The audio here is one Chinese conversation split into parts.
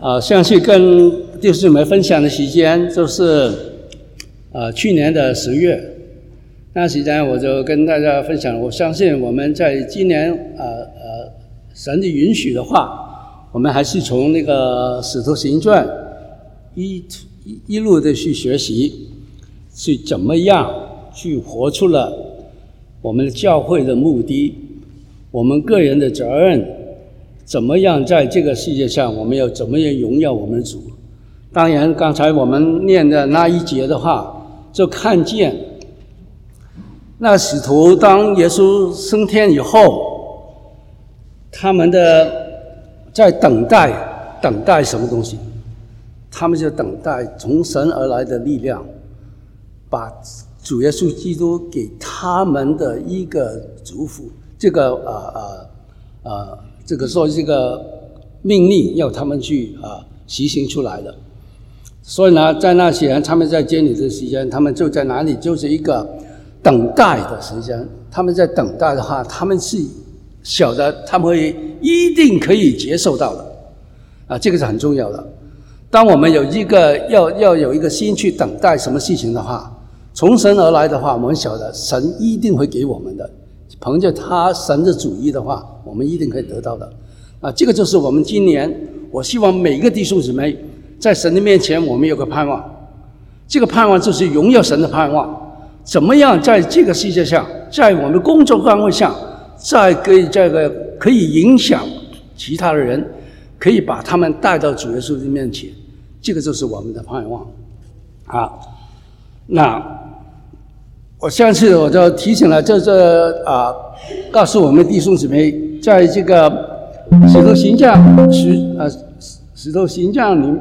相信跟弟兄姊妹分享的时间就是去年的10月，那时间我就跟大家分享，我相信我们在今年神的允许的话，我们还是从那个使徒行传一路的去学习，去怎么样去活出了我们的教会的目的，我们个人的责任，怎么样在这个世界上我们要怎么样荣耀我们的主。当然刚才我们念的那一节的话，就看见那使徒当耶稣升天以后，他们的在等待什么东西，他们就等待从神而来的力量，把主耶稣基督给他们的一个祝福，这个命令要他们去实行出来的。所以呢，在那些人他们在监里的时间，他们就在哪里，就是一个等待的时间。他们在等待的话，他们是晓得他们会一定可以接受到的这个是很重要的。当我们有一个要有一个心去等待什么事情的话，从神而来的话，我们晓得神一定会给我们的，凭着他神的旨意的话，我们一定可以得到的这个就是我们今年，我希望每一个弟兄姊妹在神的面前，我们有个盼望，这个盼望就是荣耀神的盼望。怎么样在这个世界上，在我们工作岗位上，在可以影响其他的人，可以把他们带到主耶稣的面前，这个就是我们的盼望那我上次我就提醒了，告诉我们弟兄姊妹，在这个使徒行传里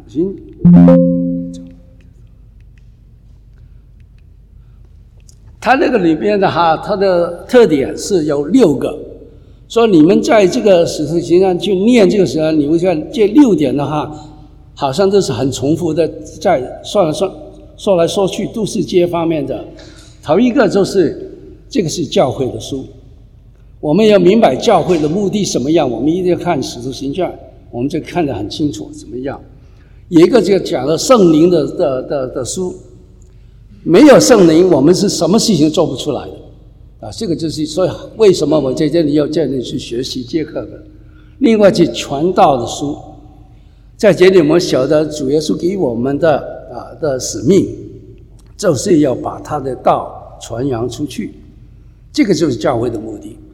它那个里边的它的特点是有6个，所以你们在这个使徒行传去念这个时候，你会看这6点的话，好像都是很重复的，在说来说去都是这方面的。头一个就是这个是教会的书，我们要明白教会的目的什么样，我们一定要看使徒行传，我们就看得很清楚怎么样。有一个就讲了圣灵的书，没有圣灵我们是什么事情做不出来的这个就是所以为什么我在这里要这里去学习这课的。另外是传道的书，在这里我们晓得主耶稣给我们的使命，就是要把他的道传扬出去，这个就是教会的目的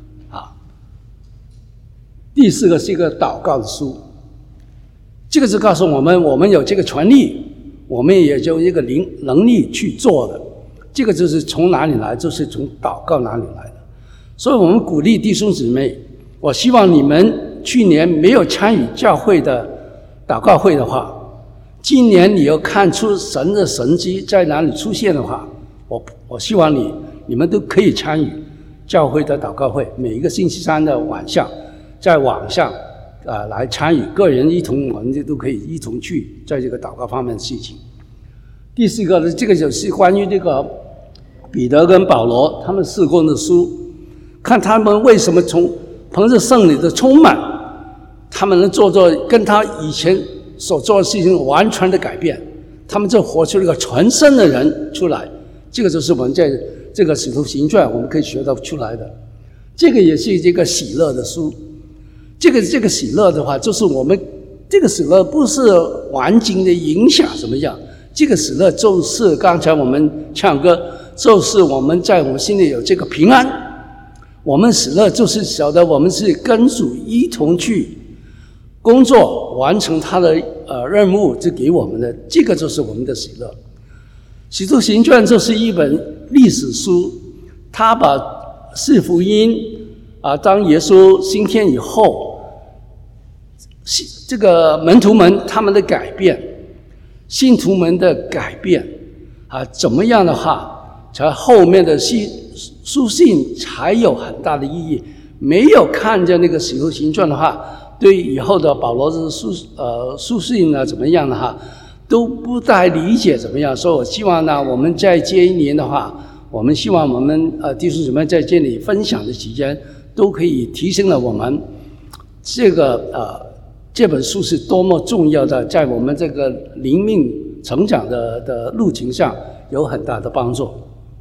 第4个是一个祷告的书，这个是告诉我们有这个权利，我们也就一个能力去做的，这个就是从哪里来，就是从祷告哪里来的。所以我们鼓励弟兄姊妹，我希望你们去年没有参与教会的祷告会的话，今年你要看出神的神迹在哪里出现的话，我希望你们都可以参与教会的祷告会，每一个星期3的晚上在网上来参与，个人我们都可以一同去在这个祷告方面的事情。第4个呢，这个就是关于这个彼得跟保罗他们事工的书，看他们为什么凭着圣灵的充满，他们能做跟他以前所做的事情完全的改变，他们就活出了一个全新的人出来。这个就是我们在这个使徒行传我们可以学到出来的。这个也是这个喜乐的书，这个喜乐的话，就是我们这个喜乐不是环境的影响怎么样，这个喜乐就是刚才我们唱歌，就是我们在我们心里有这个平安。我们喜乐就是晓得我们是跟主一同去工作，完成他的任务，就给我们的，这个就是我们的喜乐。使徒行传就是一本历史书，他把四福音当耶稣升天以后，这个门徒们他们的改变，信徒们的改变怎么样的话，才后面的书信才有很大的意义。没有看见那个使徒行传的话，对以后的保罗的书信怎么样的话，都不太理解怎么样。所以我希望呢，我们在这一年的话，我们希望我们弟兄姊妹在这里分享的期间，都可以提升了我们这这本书是多么重要的，在我们这个灵命成长的路径上有很大的帮助。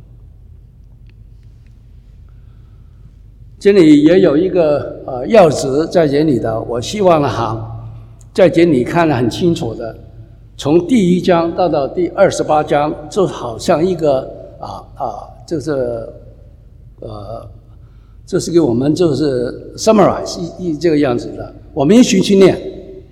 这里也有一个要旨在这里的，我希望在这里看得很清楚的，从第1章到第28章，就好像一个这是给我们就是 summarize 这个样子的。我们一起去念。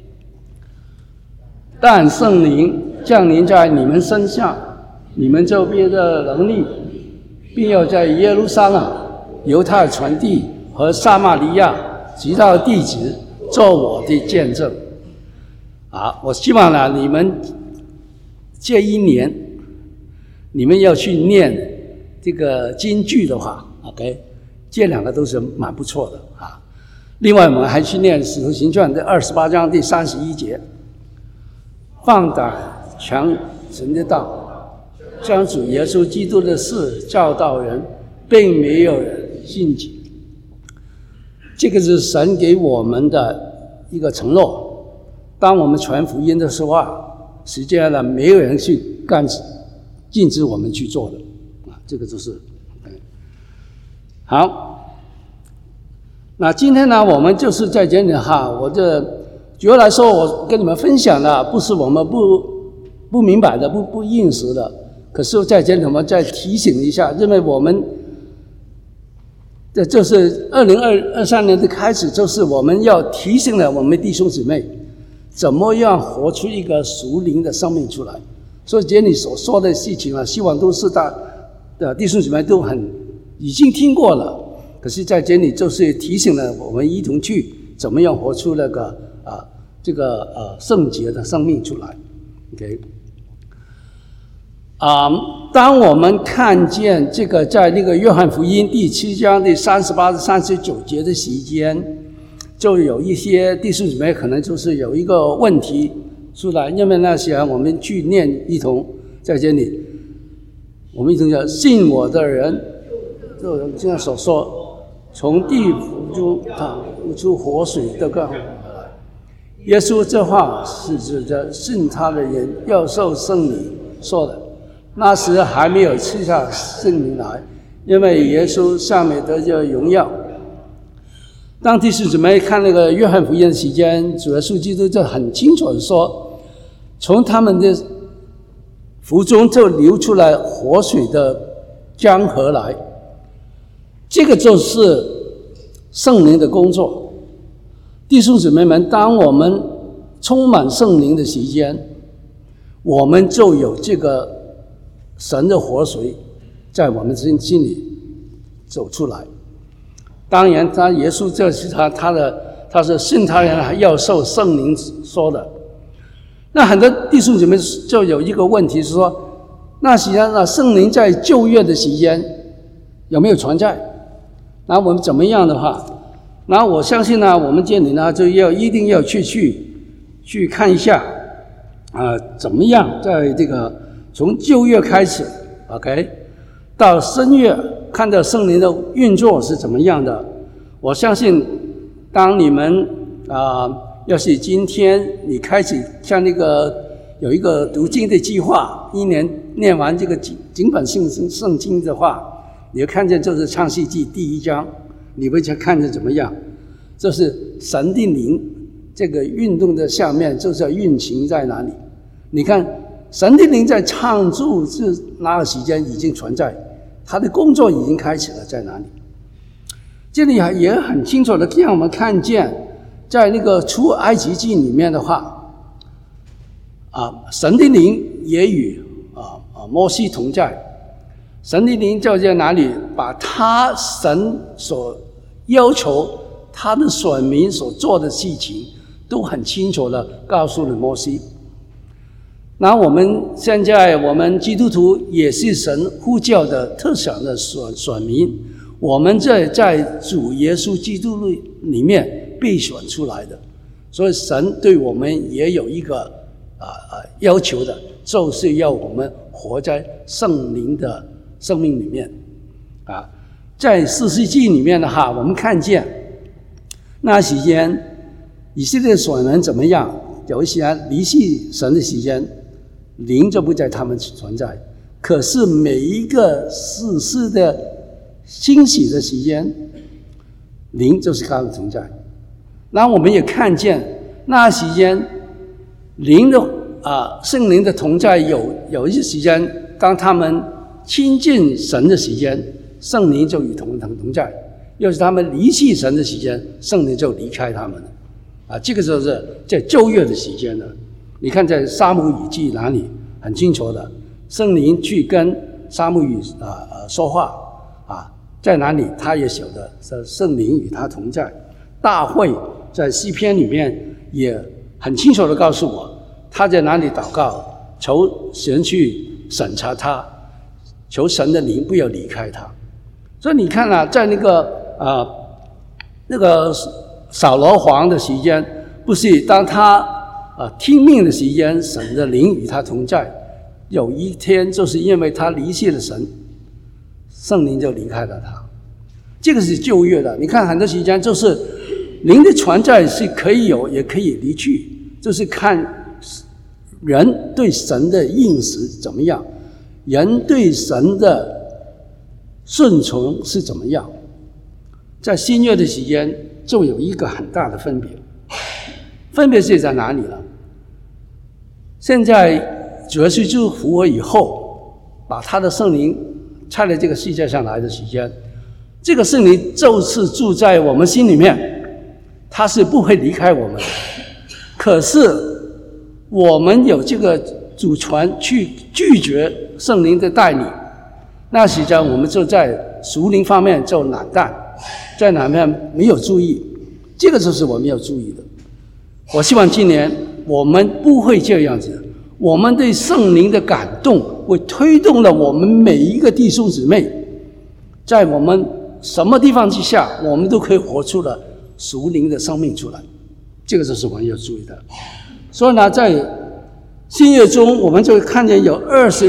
但圣灵降临在你们身上，你们就必得能力，并要在耶路撒冷、犹太全地和撒玛利亚直到地极做我的见证。我希望呢，你们这一年，你们要去念这个金句的话 ，OK， 这2个都是蛮不错的啊。另外，我们还去念《使徒行传》的28章第31节，放胆传神的道，将主耶稣基督的事教导人，并没有人信己。这个是神给我们的一个承诺。当我们传福音的时候实际上呢，没有人去禁止我们去做的这个就是好。那今天呢，我们就是在这里我这主要来说，我跟你们分享的不是我们不明白的、不认识的，可是在这里我们再提醒一下，因为我们这就是2023年的开始，就是我们要提醒了我们弟兄姊妹，怎么样活出一个属灵的生命出来。所以这里所说的事情希望都是的弟兄姊妹都已经听过了，可是在这里就是提醒了我们一同去怎么样活出那个圣洁的生命出来。OK， 当我们看见这个在那个约翰福音第7章第38至39节的时间，就有一些弟兄姊妹可能就是有一个问题出来，因为那时我们去念一同在这里，我们一同讲信我的人，就这样所说，从地府中悟出活水的干。耶稣这话是指着信他的人要受圣灵说的。那时还没有赐下圣灵来，因为耶稣尚没得着荣耀。当弟兄姊妹看那个约翰福音的时间，主耶稣基督就很清楚的说，从他们的腹中就流出来活水的江河来。这个就是圣灵的工作。弟兄姊妹们，当我们充满圣灵的时间，我们就有这个神的活水在我们心里走出来。当然耶稣这是他是信他人要受圣灵说的。那很多弟兄姊妹就有一个问题是说，那实际上圣灵在旧约的时间有没有存在？那我们怎么样的话，那我相信我们这里就一定要去看一下怎么样在这个从旧约开始 OK 到新约，看到圣灵的运作是怎么样的。我相信当你们要是今天你开始像那个有一个读经的计划，一年念完这个整本圣经的话，你会看见就是创世纪第1章，你会看见怎么样，就是神的灵这个运动的下面就是要运行在哪里。你看神的灵在创造是那个时间已经存在，他的工作已经开始了，在哪里？这里也很清楚的让我们看见，在那个出埃及记里面的话神的灵也与摩西同在。神的灵就在哪里，把神所要求他的选民所做的事情都很清楚的告诉了摩西。那我们现在我们基督徒也是神呼叫的特选的选民，我们在主耶稣基督里面被选出来的，所以神对我们也有一个要求的，就是要我们活在圣灵的生命里面在士师记里面的我们看见那时间以色列所人怎么样？有一些离弃神的时间，灵就不在他们存在。可是每一个世事的兴起的时间，灵就是他们存在。然后我们也看见那时间灵的圣灵的同在有一些时间，当他们亲近神的时间，圣灵就与同在；又是他们离弃神的时间，圣灵就离开他们了。这个就是在旧约的时间了。你看在撒母耳记哪里很清楚的，圣灵去跟撒母耳说话在哪里他也晓得圣灵与他同在。大卫在诗篇里面也很清楚的告诉我，他在哪里祷告，求神去审查他，求神的灵不要离开他。所以你看在那个扫罗王的时间，不是当他听命的时间，神的灵与他同在。有一天就是因为他离弃了神，圣灵就离开了他。这个是旧约的。你看很多时间就是灵的存在是可以有也可以离去，就是看人对神的应识怎么样，人对神的顺从是怎么样。在新约的时间就有一个很大的分别，分别是在哪里呢？现在主耶稣基督复活以后，把他的圣灵差在这个世界上来的时间，这个圣灵就是住在我们心里面，他是不会离开我们的。可是我们有这个主权去拒绝圣灵的带领，那时间我们就在属灵方面就懒淡，在哪面没有注意，这个就是我们要注意的。我希望今年我们不会这样子，我们对圣灵的感动会推动了我们每一个弟兄姊妹，在我们什么地方之下，我们都可以活出了属灵的生命出来，这个就是我们要注意的。所以呢，在新约中我们就会看见有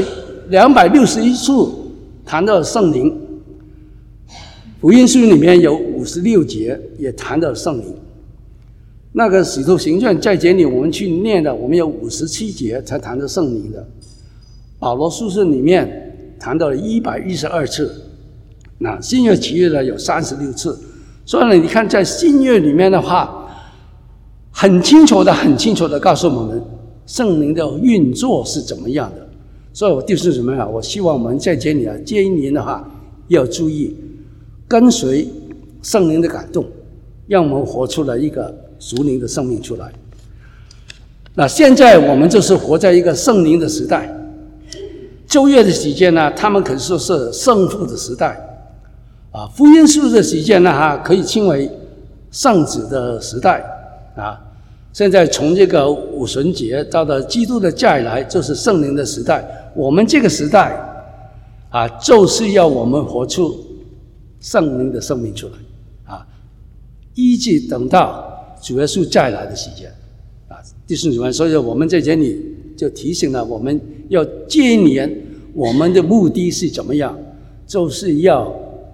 261处谈到圣灵，福音书里面有56节也谈到圣灵。那个使徒行传在这里我们去念的，我们有57节才谈到圣灵的。保罗书信里面谈到了112次，那新约启示呢有36次。所以呢，你看在新约里面的话，很清楚的告诉我们圣灵的运作是怎么样的。所以我弟兄姊妹我希望我们在这里这一年的话要注意跟随圣灵的感动，让我们活出了一个属灵的生命出来。那现在我们就是活在一个圣灵的时代。旧约的时间呢，他们可以说是圣父的时代福音书的时间呢可以称为圣子的时代现在从这个五旬节到了基督的再来，就是圣灵的时代。我们这个时代就是要我们活出圣灵的生命出来一直等到主耶稣再来的时间弟兄姊妹，所以我们在这里就提醒了我们，要这一年我们的目的是怎么样，就是要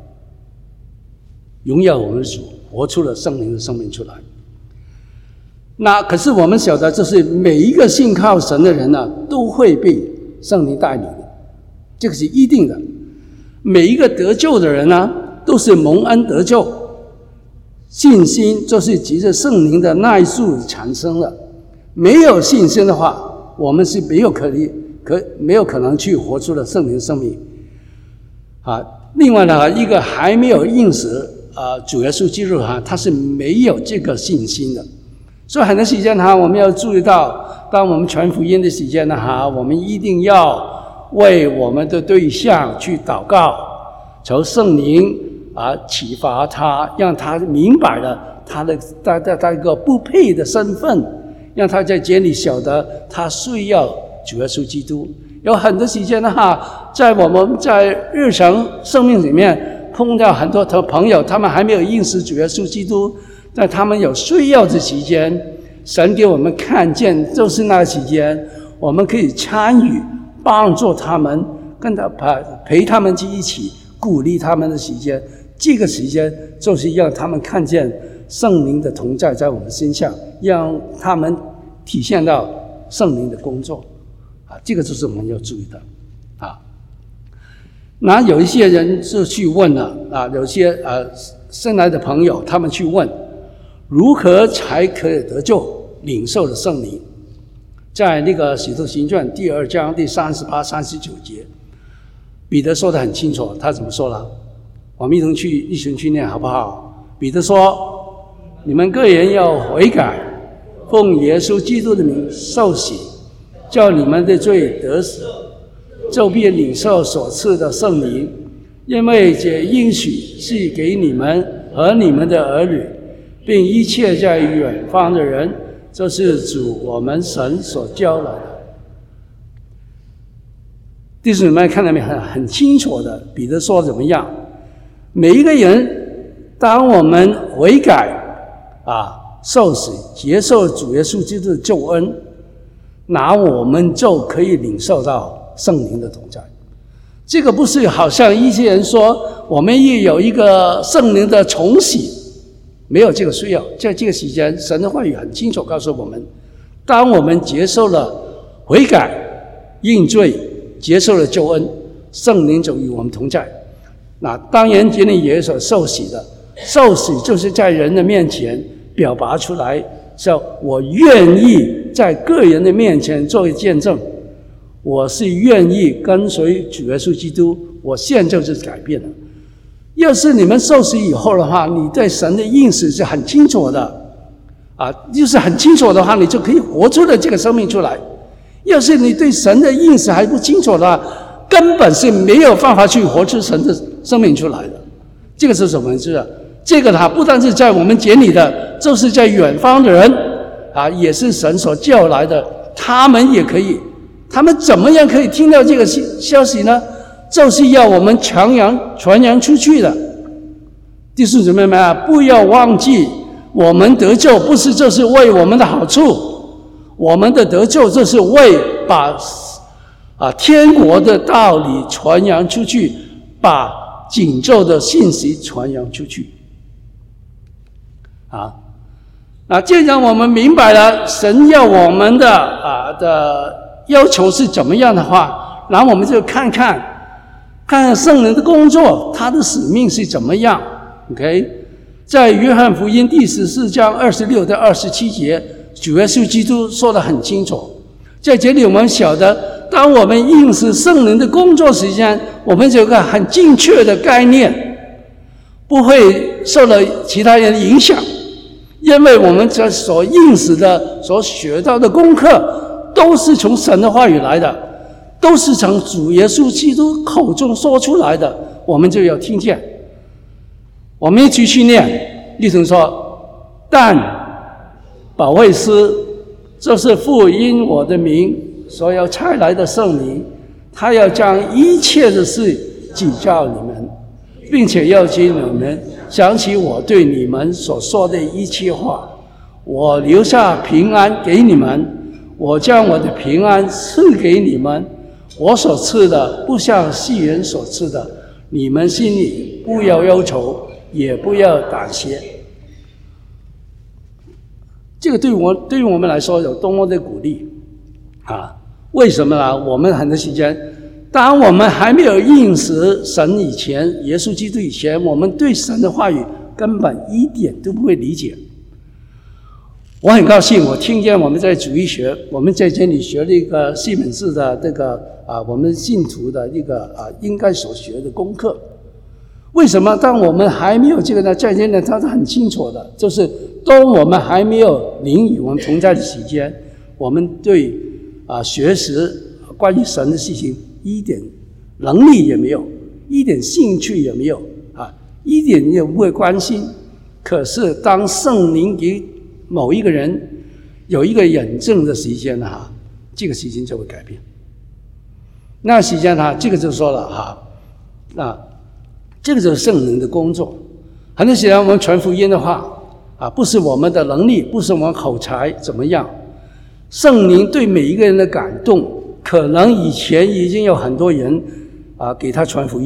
荣耀我们的主，活出了圣灵的生命出来。那可是我们晓得，就是每一个信靠神的人都会被圣灵带领的，这个是一定的。每一个得救的人都是蒙恩得救，信心就是藉着圣灵的内住产生的。没有信心的话，我们是没有可能去活出了圣灵生命另外呢，一个还没有认识主耶稣基督他是没有这个信心的。所以很多时间我们要注意到，当我们传福音的时间我们一定要为我们的对象去祷告，求圣灵启发他，让他明白了他的一个不配的身份，让他在这里晓得他需要主耶稣基督。有很多时间在我们在日常生命里面碰到很多的朋友，他们还没有认识主耶稣基督，在他们有需要的期间，神给我们看见就是那个期间，我们可以参与帮助他们，跟他陪他们一起鼓励他们的时间。这个时间就是让他们看见圣灵的同在在我们身上，让他们体现到圣灵的工作这个就是我们要注意的那有一些人就去问了有些生来的朋友他们去问如何才可以得救领受了圣灵。在那个使徒行传第2章第38、39节，彼得说得很清楚，他怎么说了？我们一同去念好不好？彼得说：你们个人要悔改，奉耶稣基督的名受洗，叫你们的罪得死，就必领受所赐的圣灵，因为这应许是给你们和你们的儿女，并一切在远方的人，这是主我们神所教来的。弟兄们看到没有？很清楚的，彼得说怎么样？每一个人，当我们悔改受洗，接受主耶稣基督的救恩，我们就可以领受到圣灵的同在。这个不是好像一些人说我们也有一个圣灵的重洗，没有这个需要。在这个时间，神的话语很清楚告诉我们，当我们接受了悔改、认罪、接受了救恩，圣灵就与我们同在。当然今天也所受洗的，受洗就是在人的面前表达出来，说我愿意在个人的面前做见证，我是愿意跟随主耶稣基督，我现在就是改变了。要是你们受洗以后的话，你对神的认识是很清楚的就是很清楚的话，你就可以活出了这个生命出来。要是你对神的认识还不清楚的话，根本是没有办法去活出神的生命出来的。这个是什么意思？这个不但是在我们节里的，就是在远方的人也是神所叫来的，他们也可以。他们怎么样可以听到这个消息呢？就是要我们传扬出去的。弟兄姊妹们不要忘记，我们得救不是就是为我们的好处，我们的得救就是为把天国的道理传扬出去，把拯救的信息传扬出去既然我们明白了神要我们的要求是怎么样的话，然后我们就看看圣灵的工作，他的使命是怎么样。 OK， 在约翰福音第14章26到27节，主耶稣基督说得很清楚，在这里我们晓得，当我们认识圣灵的工作时间，我们就有个很精确的概念，不会受到其他人的影响，因为我们所认识的、所学到的功课，都是从神的话语来的，都是从主耶稣基督口中说出来的，我们就要听见。我们一起去念，例如说，但保惠师，这是父因我的名所要差来的圣灵，他要将一切的事指教你们，并且要叫你们想起我对你们所说的一切话。我留下平安给你们，我将我的平安赐给你们，我所赐的不像世人所赐的，你们心里不要忧愁，也不要胆怯。这个对于我们来说有多么的鼓励为什么呢？我们很多时间，当我们还没有认识神以前，耶稣基督以前，我们对神的话语根本一点都不会理解。我很高兴，我听见我们在主义学，我们在这里学了一个西门子的这个我们信徒的一个应该所学的功课。为什么？当我们还没有这个呢？在这里他是很清楚的，就是当我们还没有灵与我们同在的时间，我们对学习关于神的事情一点能力也没有，一点兴趣也没有一点也不会关心。可是当圣灵给某一个人有一个引证的时间这个时间就会改变。那时间这个就说了这个就是圣灵的工作。很多时候我们传福音的话不是我们的能力，不是我们口才怎么样，圣灵对每一个人的感动，可能以前已经有很多人给他传福音，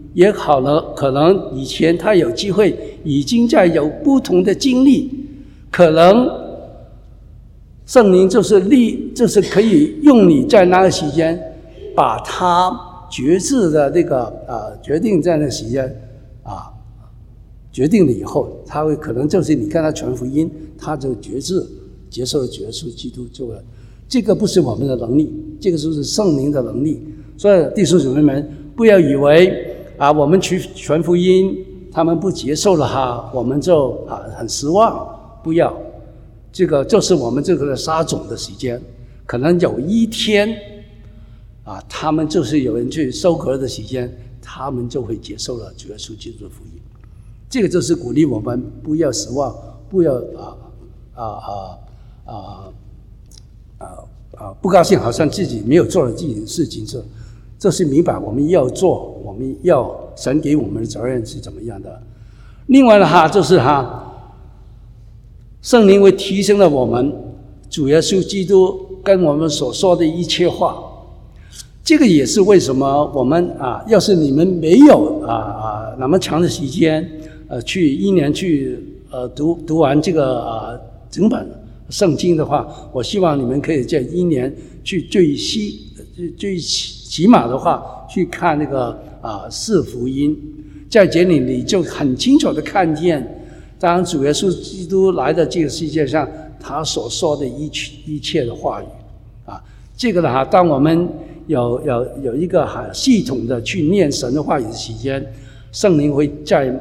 也可能以前他有机会已经在有不同的经历，可能圣灵就是可以用你在那个时间，把他决志的那个决定在那个时间决定了以后，他会可能就是你看他传福音，他就决志接受了主耶稣基督救了。这个不是我们的能力，这个就是圣灵的能力。所以弟兄姊妹们，不要以为我们去传福音，他们不接受了我们就很失望。不要，这个就是我们这个撒种的时间。可能有一天他们就是有人去收割的时间，他们就会接受了主耶稣基督的福音。这个就是鼓励我们不要失望，不要不高兴，好像自己没有做了自己的事情，这是明白我们要做，我们要神给我们的责任是怎么样的。另外呢就是圣灵会提醒了我们主耶稣基督跟我们所说的一切话。这个也是为什么我们要是你们没有那么长的时间去一年去读完这个整本圣经的话，我希望你们可以在一年去最起码的话去看那个四福音，在这里你就很清楚的看见，当主耶稣基督来到这个世界上，他所说的一切的话语这个呢当我们有一个系统的去念神的话语的时间，圣灵会在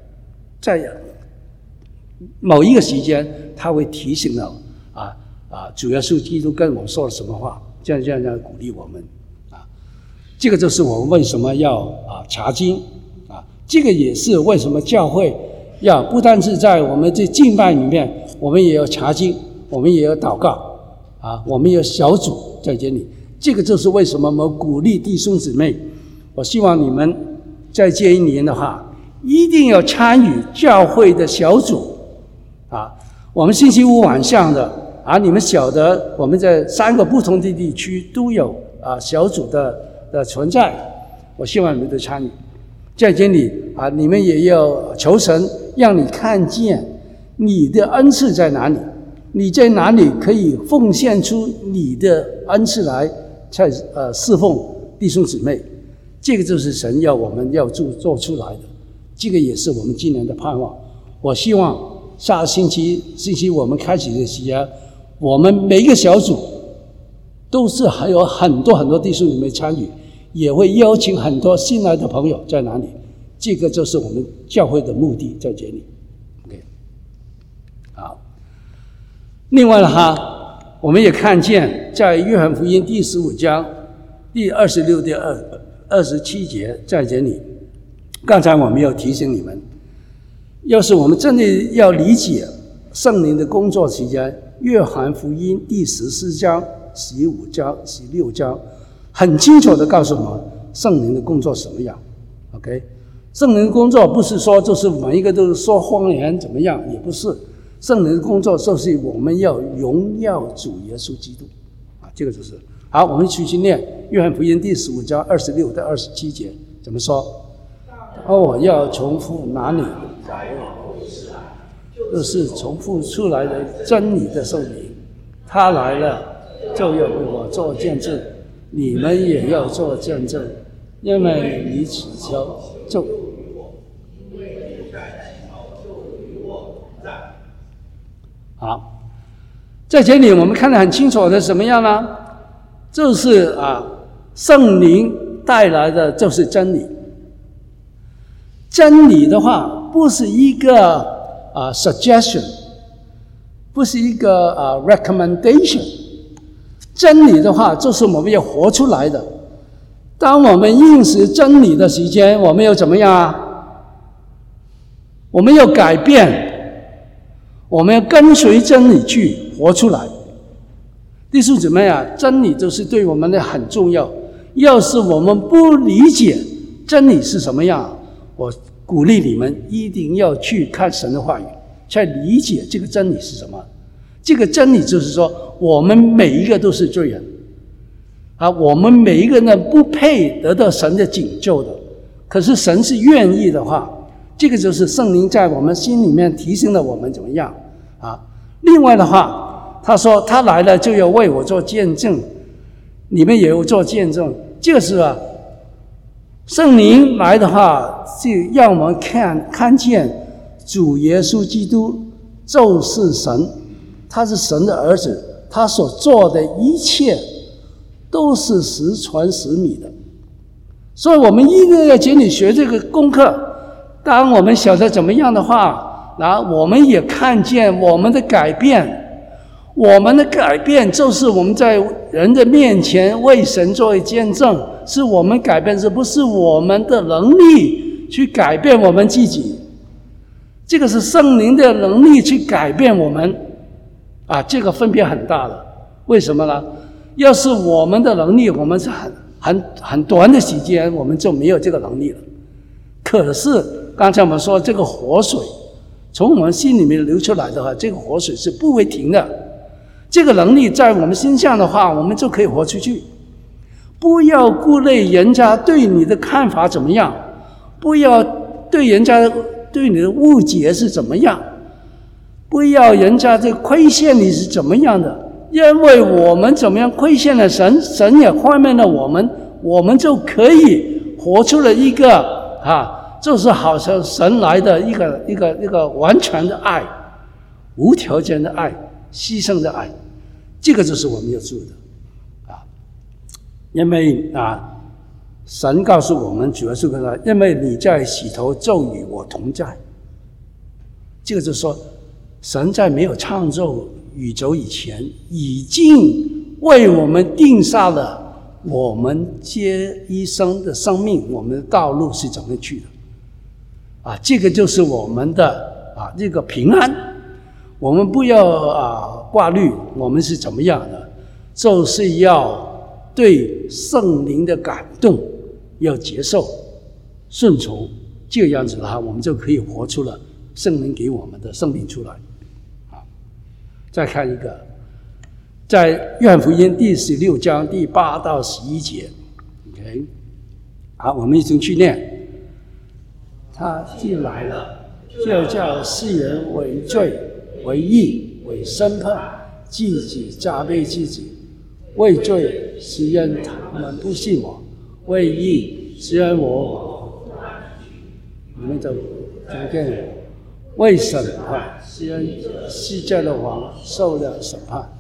某一个时间，他会提醒了主耶稣基督跟我说了什么话，这样鼓励我们这个就是我们为什么要查经这个也是为什么教会要不单是在我们这敬拜里面，我们也要查经，我们也要祷告我们有小组在这里。这个就是为什么我们鼓励弟兄姊妹，我希望你们在这一年的话，一定要参与教会的小组我们星期五晚上的你们晓得我们在3个不同的地区都有小组的存在，我希望你们都参与。在这里你们也要求神让你看见你的恩赐在哪里，你在哪里可以奉献出你的恩赐来在侍奉弟兄姊妹。这个就是神要我们要做出来的，这个也是我们今年的盼望。我希望下星期我们开始的时间，我们每一个小组都是还有很多弟兄姊妹参与，也会邀请很多新来的朋友在哪里。这个就是我们教会的目的在这里。OK， 好。另外我们也看见在约翰福音第15章第26到27节在这里，刚才我们有提醒你们，要是我们真的要理解圣灵的工作期间，约翰福音第14章、15章、16章很清楚的告诉我们圣灵的工作什么样。 OK， 圣灵的工作不是说就是每一个都是说方言怎么样，也不是。圣灵的工作就是我们要荣耀主耶稣基督这个就是好。我们一起去念约翰福音第15章26到27节怎么说。我要从父哪里来，就是从父出来的真理的圣灵，他来了就要为我做见证，你们也要做见证，因为你祈求就好。在这里我们看得很清楚的什么样呢？就是圣灵带来的就是真理。真理的话不是一个suggestion， 不是一个recommendation， 真理的话就是我们要活出来的。当我们认识真理的时间，我们要怎么样我们要改变，我们要跟随真理去活出来。弟兄姊妹真理就是对我们的很重要。要是我们不理解真理是什么样，我鼓励你们一定要去看神的话语，才理解这个真理是什么。这个真理就是说，我们每一个都是罪人我们每一个人不配得到神的拯救的， 可是神是愿意的话，这个就是圣灵在我们心里面提醒了我们怎么样啊？另外的话，他说他来了就要为我做见证，你们也有做见证。这个是圣灵来的话，是让我们看见主耶稣基督就是神，他是神的儿子，他所做的一切都是实传实米的。所以我们一定要请你学这个功课。当我们晓得怎么样的话，然后我们也看见我们的改变。我们的改变就是我们在人的面前为神作为见证，是我们改变，这不是我们的能力去改变我们自己，这个是圣灵的能力去改变我们啊，这个分别很大的。为什么呢？要是我们的能力，我们是很短的时间，我们就没有这个能力了。可是刚才我们说这个活水从我们心里面流出来的话，这个活水是不会停的。这个能力在我们身上的话，我们就可以活出去。不要顾虑人家对你的看法怎么样，不要对人家对你的误解是怎么样，不要人家这亏欠你是怎么样的，因为我们怎么样亏欠了神，神也宽免了我们，我们就可以活出了一个就是好像神来的一个完全的爱，无条件的爱，牺牲的爱。这个就是我们要做的因为神告诉我们，主要是跟他，因为你在洗头就与我同在。这个就是说，神在没有创造宇宙以前，已经为我们定下了我们这一生的生命，我们的道路是怎么去的这个就是我们的这个平安。我们不要挂虑我们是怎么样的，就是要对圣灵的感动要接受顺从，这个样子的话，我们就可以活出了圣灵给我们的生命出来再看一个，在约翰福音第16章第8到11节 OK 好，我们一起去念。他既来了，就叫世人为罪为义为审判，自己责备自己。为罪是因他们不信我，为义是因我你们就见为审判是因世界的王受了审判。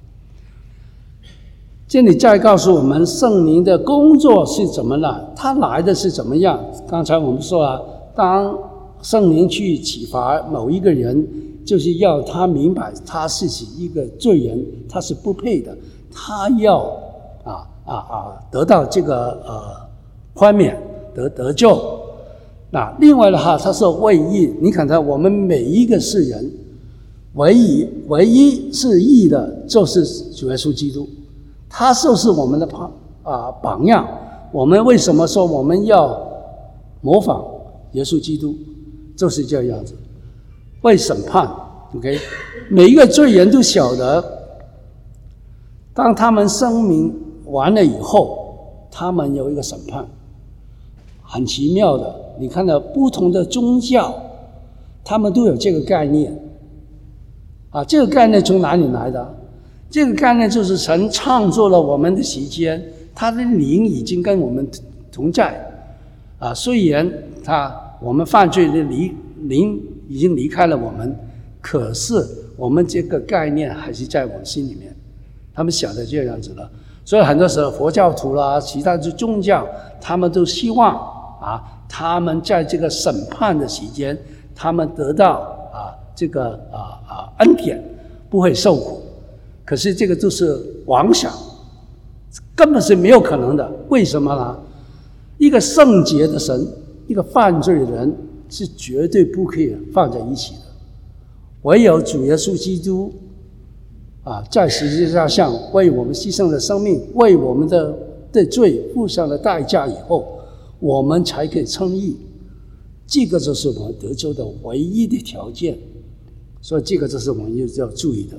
这里再告诉我们圣灵的工作是怎么了，他来的是怎么样。刚才我们说了，当圣灵去启发某一个人，就是要他明白他是一个罪人，他是不配的，他要得到这个宽免，得救。那另外的话，他说为义，你看看我们每一个世人，唯一是义的，就是主耶稣基督，他就是我们的榜样。我们为什么说我们要模仿耶稣基督，就是这样子。为审判 OK， 每一个罪人都晓得，当他们生命完了以后，他们有一个审判。很奇妙的，你看到不同的宗教，他们都有这个概念这个概念从哪里来的？这个概念就是神创造了我们的时间，他的灵已经跟我们同在虽然我们犯罪的灵已经离开了我们，可是我们这个概念还是在我们心里面。他们晓得这样子了，所以很多时候佛教徒啦，其他的宗教，他们都希望他们在这个审判的时间，他们得到这个恩典，不会受苦。可是这个就是妄想，根本是没有可能的。为什么呢？一个圣洁的神，一个犯罪的人，是绝对不可以放在一起的。唯有主耶稣基督在十字架上为我们牺牲了生命，为我们的罪付上了代价以后，我们才可以称义。这个就是我们得救的唯一的条件，所以这个就是我们要注意的。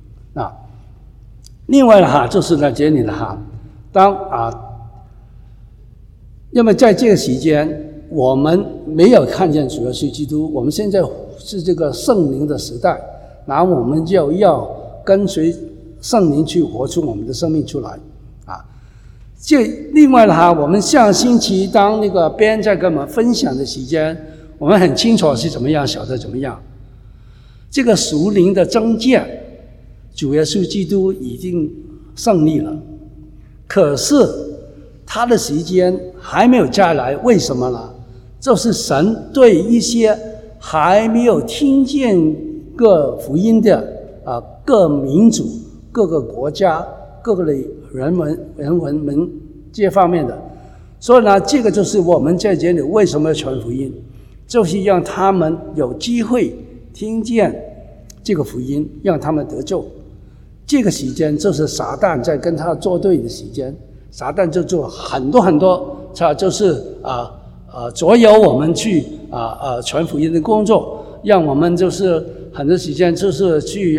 另外的就是在这里的当因为在这个时间我们没有看见主耶稣基督，我们现在是这个圣灵的时代，然后我们就要跟随圣灵去活出我们的生命出来啊。另外呢，我们下星期当那个Ben在跟我们分享的期间，我们很清楚是怎么样，晓得怎么样。这个属灵的征战，主耶稣基督已经胜利了，可是他的时间还没有再来，为什么呢？就是神对一些还没有听见各福音的各民族、各个国家、各个的人文这些方面的，所以呢，这个就是我们在这里为什么要传福音，就是让他们有机会听见这个福音，让他们得救。这个时间就是撒旦在跟他作对的时间，撒旦就做很多，就是左右我们去传福音的工作，让我们就是很多时间就是去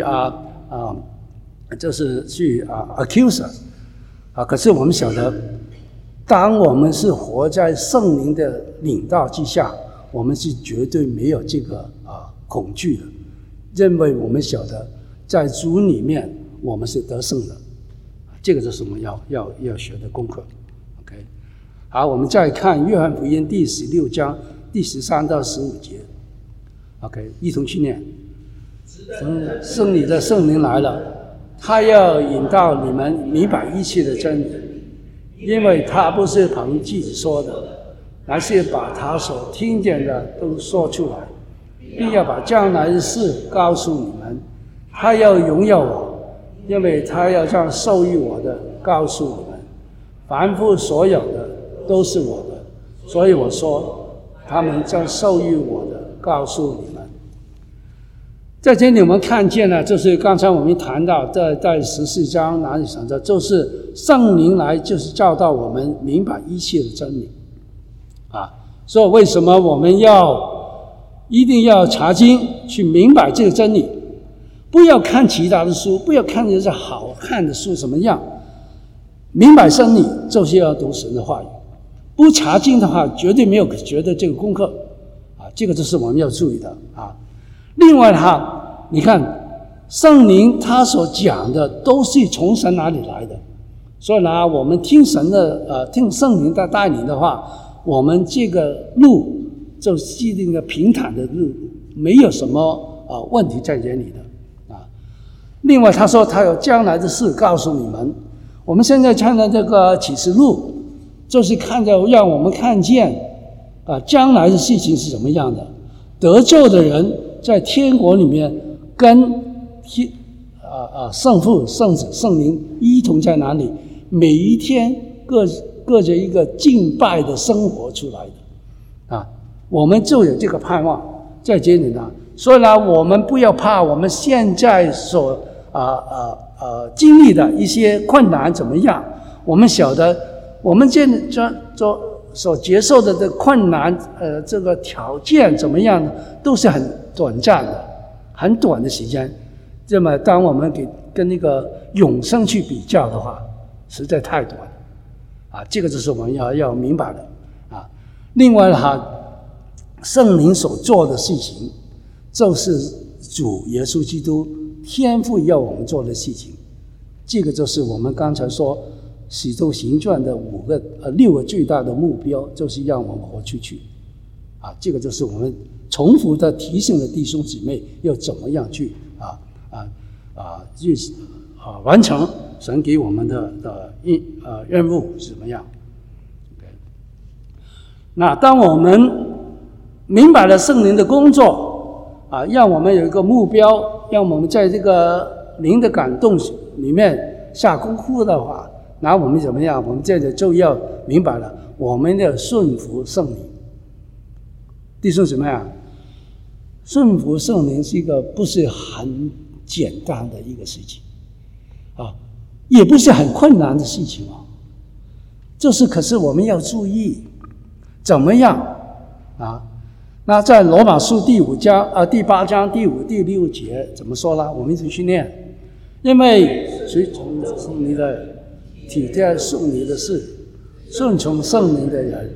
accuse 可是我们晓得，当我们是活在圣灵的领导之下，我们是绝对没有这个恐惧的，因为我们晓得在主里面我们是得胜的，这个就是我们要学的功课。OK， 好，我们再看约翰福音第16章第13到15节。OK， 一同去念。圣灵的圣灵来了，他要引导你们明白一切的真理，因为他不是凭自己说的，乃是把他所听见的都说出来，并要把将来的事告诉你们。他要荣耀我，因为他要将授予我的告诉你们。凡父所有的都是我的，所以我说他们将授予我的告诉你们。在这里我们看见了，就是刚才我们谈到在14章哪里讲的，就是圣灵来就是教导我们明白一切的真理所以为什么我们一定要查经去明白这个真理，不要看其他的书，不要看这些好看的书什么样，明白真理就是要读神的话语，不查经的话绝对没有觉得这个功课这个就是我们要注意的另外你看圣灵他所讲的都是从神哪里来的，所以呢，我们听神的听圣灵的带领的话，我们这个路就是一个平坦的路，没有什么问题在这里的另外他说他有将来的事告诉你们，我们现在看的这个启示录就是让我们看见将来的事情是怎么样的，得救的人在天国里面跟圣父、圣子、圣灵一同在哪里，每一天各着一个敬拜的生活出来的我们就有这个盼望在这里呢。所以呢，我们不要怕我们现在所经历的一些困难怎么样，我们晓得我们所接受的这困难这个条件怎么样呢，都是很短暂的，很短的时间。这么当我们跟那个永生去比较的话，实在太短这个就是我们要明白的另外圣灵所做的事情就是主耶稣基督天父要我们做的事情，这个就是我们刚才说使徒行传的6个最大的目标，就是让我们活出去这个就是我们重复的提醒了弟兄姊妹要怎么样去完成神给我们的任务是怎么样。那当我们明白了圣灵的工作让我们有一个目标，让我们在这个灵的感动里面下功夫的话，那我们怎么样？我们这里就要明白了，我们要顺服圣灵。弟兄姊妹顺服圣灵是一个不是很简单的一个事情也不是很困难的事情可是我们要注意怎么样那在罗马书第8章第5、第6节怎么说呢？我们一起去念。因为随从圣灵的体贴圣灵的事，顺从圣灵的人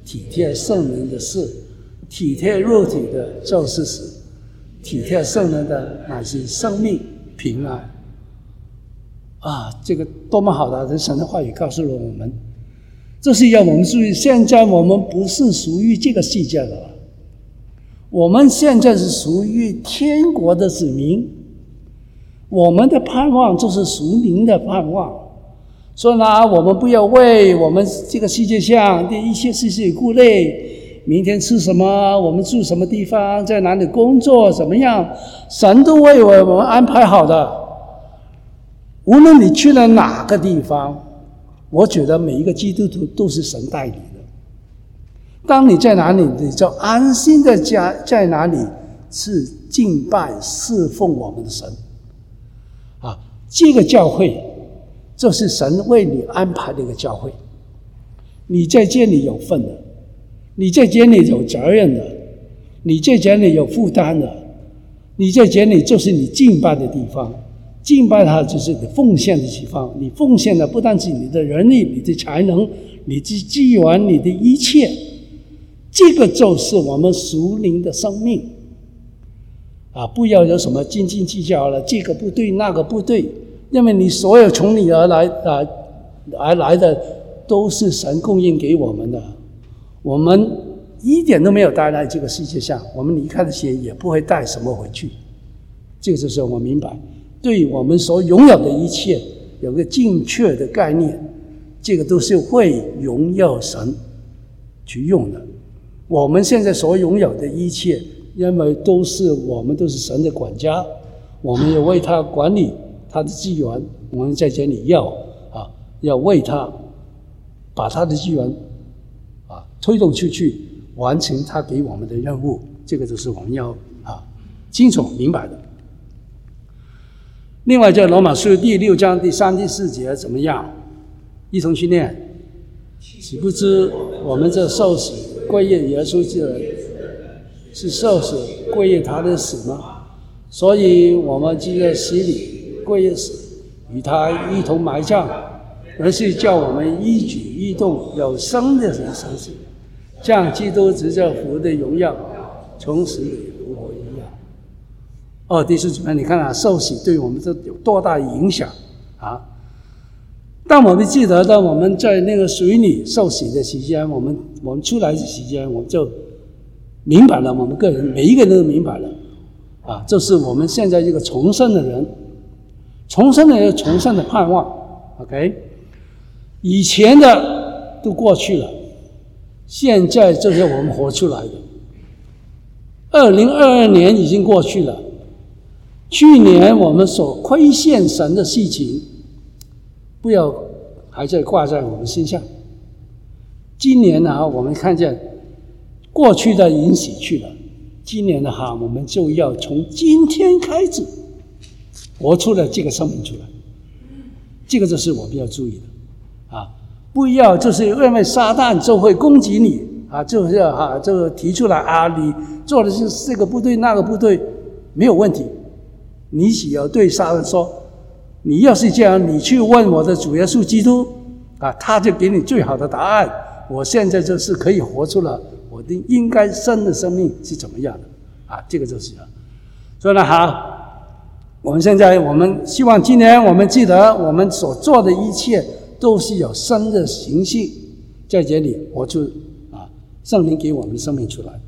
体贴圣灵的事，体贴肉体的就是死，体贴圣灵的乃是生命平安。这个多么好的神的话语告诉了我们，这是要我们注意，现在我们不是属于这个世界的了，我们现在是属于天国的子民，我们的盼望就是属灵的盼望。所以呢，我们不要为我们这个世界上的一切事情顾虑，明天吃什么，我们住什么地方，在哪里工作，怎么样，神都为我们安排好的。无论你去了哪个地方，我觉得每一个基督徒都是神带领的。当你在哪里，你就安心的在哪里是敬拜侍奉我们的神。这个教会就是神为你安排的一个教会，你在这里有份的，你在这里有责任的，你在这里有负担的，你在这里就是你敬拜的地方。敬拜它就是你奉献的地方，你奉献的不单是你的人力、你的才能、你的资源、你的一切，这个就是我们属灵的生命。不要有什么斤斤计较了，这个不对那个不对，因为你所有从你而来的都是神供应给我们的，我们一点都没有带来这个世界上，我们离开的时也不会带什么回去。这个就是我明白，对我们所拥有的一切有个正确的概念，这个都是会荣耀神去用的。我们现在所拥有的一切，因为我们都是神的管家，我们要为他管理他的资源，我们在这里要为他把他的资源推动出去，完成他给我们的任务。这个就是我们要清楚明白的。另外在罗马书第6章第3、第4节怎么样？一同去念。岂不知我们这受死归于耶稣之人，是受死归于他的死吗？所以我们既在洗礼归于死，与他一同埋葬，而是叫我们一举一动有生的人生死，像基督藉着父的荣耀从死里复活一样。弟兄姊妹，你看受洗对我们这有多大影响当我们记得我们在那个水里受洗的时间，我们出来的时间，我们就明白了，我们个人每一个人都明白了这是我们现在这个重生的人，重生的人有重生的盼望。 OK， 以前的都过去了，现在就是我们活出来的。2022年已经过去了，去年我们所亏欠神的事情，不要还在挂在我们身上。今年我们看见过去的已经洗去了，今年我们就要从今天开始活出了这个生命出来。这个就是我们要注意的不要就是因为撒旦就会攻击你就提出来你做的是这个不对那个不对，没有问题。你只要对撒旦说，你要是这样，你去问我的主耶稣基督他就给你最好的答案。我现在就是可以活出了我的应该生的生命是怎么样的这个就是所以呢我们希望今年我们记得我们所做的一切都是有生的形性在这里活出圣灵给我们的生命出来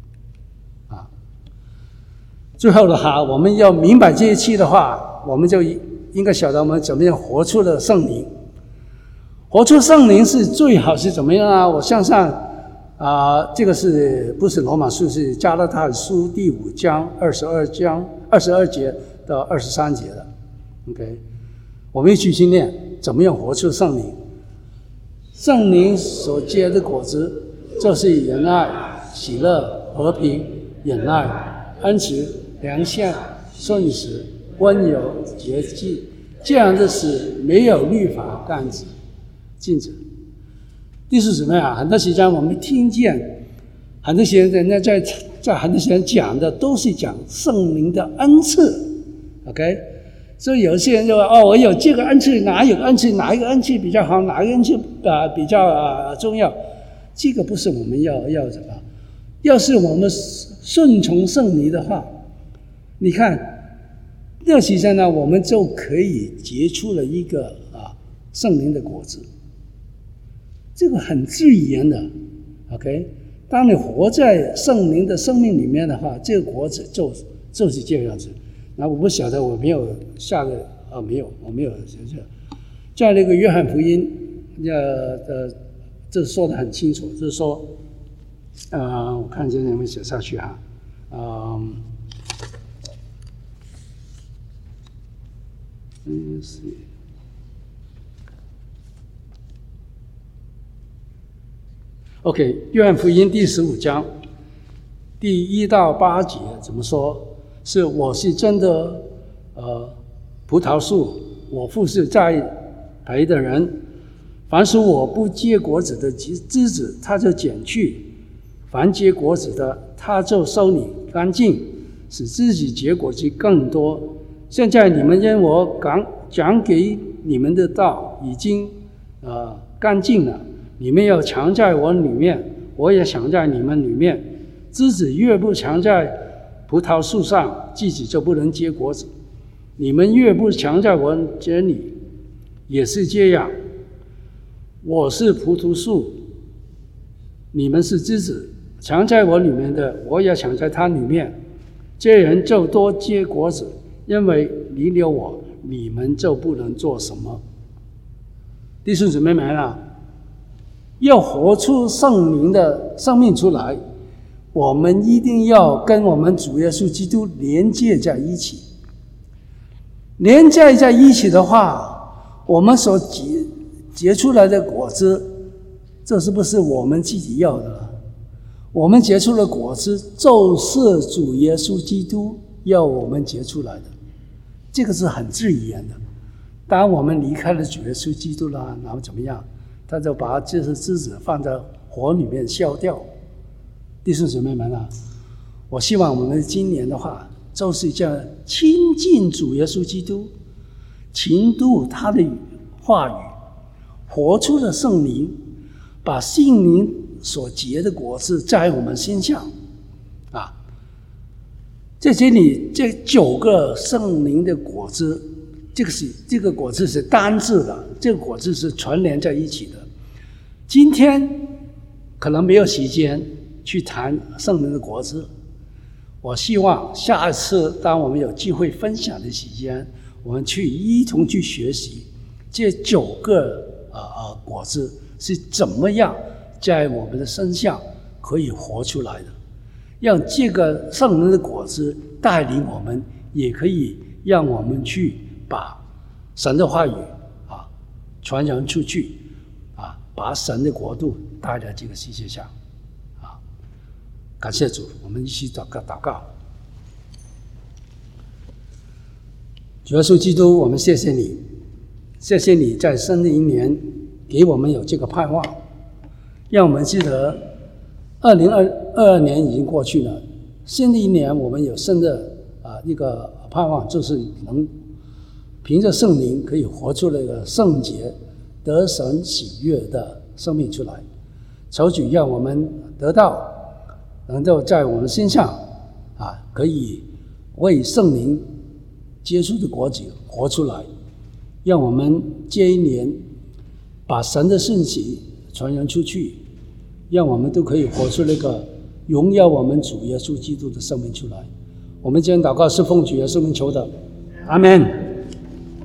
最后的我们要明白这一切的话，我们就应该晓得我们怎么样活出了圣灵。活出圣灵是最好是怎么样我相信这个是不是罗马书，是加拉太书第5章22节到23节的。 OK， 我们一起去念怎么样活出圣灵。圣灵所结的果子就是仁爱、喜乐、和平、忍耐、恩慈、良善、信实、温柔、节制，这样的事没有律法禁止。第四什么很多时间我们听见很多些人家在很多些人讲的都是讲圣灵的恩赐。 OK， 所以有些人就说我有这个恩赐，哪一个恩赐比较好，哪一个恩赐比较重要。 这个不是我们要什么？要是我们顺从圣灵的话，你看，那其实呢，我们就可以结出了一个圣灵的果子。这个很自然的 ，OK。当你活在圣灵的生命里面的话，这个果子就是这样子。那我不晓得，我没有下个没有，我没有在那个约翰福音，这说得很清楚，就是说，我看见有没有写上去哈，OK， 约翰福音第15章第1到8节怎么说？是我是真的葡萄树，我父是栽培的人。凡属我不结果子的枝子，他就剪去；凡结果子的，他就收理干净，使自己结果子更多。现在你们因我讲给你们的道已经干净了，你们要藏在我里面，我也藏在你们里面。枝子越不藏在葡萄树上，自己就不能结果子；你们越不藏在我这里，也是这样。我是葡萄树，你们是枝子，藏在我里面的，我也藏在他里面。这人就多结果子，因为离了我，你们就不能做什么。弟兄姊妹们啊，要活出圣灵的生命出来，我们一定要跟我们主耶稣基督连接在一起。连接在一起的话，我们所结出来的果子，这是不是我们自己要的？我们结出的果子就是主耶稣基督要我们结出来的，这个是很自然的。当我们离开了主耶稣基督了，然后怎么样？他就把这些枝子放在火里面烧掉。弟兄姊妹们啊，我希望我们今年的话，就是这样亲近主耶稣基督，勤读他的话语，活出了圣灵，把圣灵所结的果子在我们身上啊。在这里，这9个圣灵的果子，这个果子是单字的，这个果子是串联在一起的。今天可能没有时间去谈圣灵的果子，我希望下一次当我们有机会分享的时间，我们一同去学习这9个果子是怎么样在我们的身上可以活出来的，让这个圣灵的果子带领我们，也可以让我们去把神的话语传扬出去把神的国度带来这个世界上感谢主，我们一起祷告。主耶稣基督，我们谢谢你，谢谢你在新的一年给我们有这个盼望，让我们记得2022年已经过去了，新的一年我们有新的一个盼望，就是能凭着圣灵可以活出那个圣洁得神喜悦的生命出来。求主让我们得到能够在我们身上可以为圣灵结出的果子活出来，让我们这一年把神的信息传扬出去，让我们都可以活出那个荣耀我们主耶稣基督的生命出来。我们今天祷告是奉主耶稣名求的，阿们。